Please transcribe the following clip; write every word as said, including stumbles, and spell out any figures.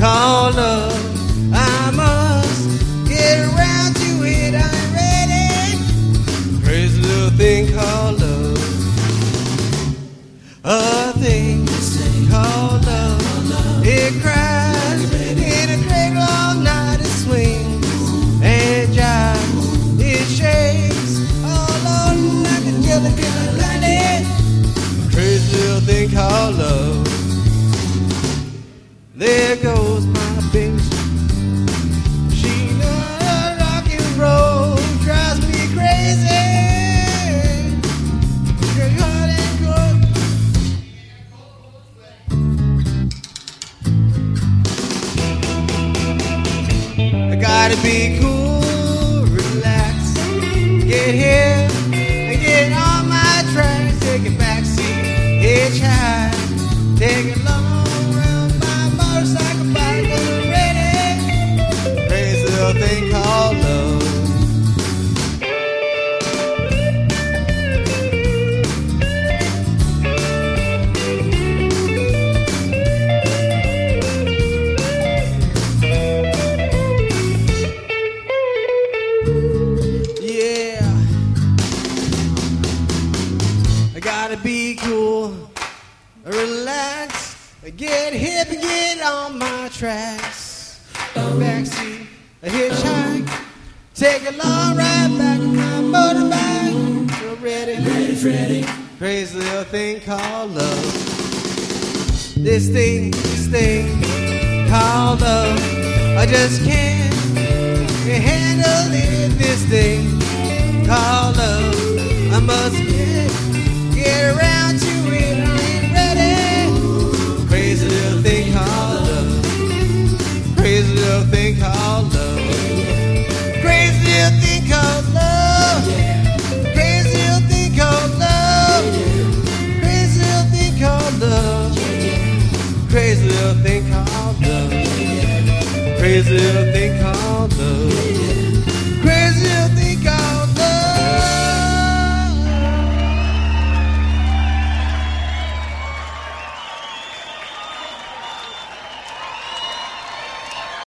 called love. I must get around to it, I'm ready. Crazy little thing called love. A thing called love. It cries in a cradle all night, it swings and jives, it shakes all on like a jelly bean lightning. Crazy little thing called love. There goes my baby. She knows rock and roll drives me crazy. Your heart ain't good. I gotta be cool, relax, get here and get on my tracks. Take a backseat, hitchhike, take it long. Thing called love. Yeah, I gotta be cool, relax, get hip and get on my tracks. Backseat, a hitchhike, take a long ride back on my motorbike. So ready, ready, ready. Crazy little thing called love. This thing, this thing called love. I just can't handle it. This thing called